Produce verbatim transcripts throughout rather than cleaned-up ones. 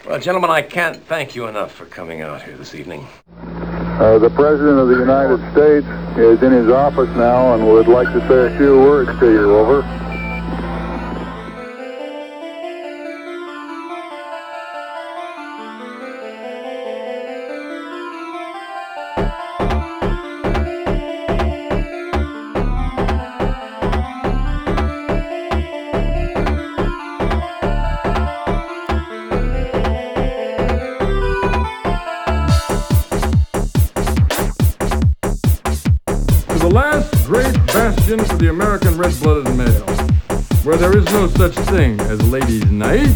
Well, gentlemen, I can't thank you enough for coming out here this evening. Uh, the President of the United States is in his office now and would like to say a few words to you. Over. The last great bastion for the American red-blooded male, where there is no such thing as ladies' night.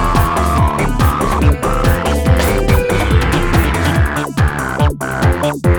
Thank you.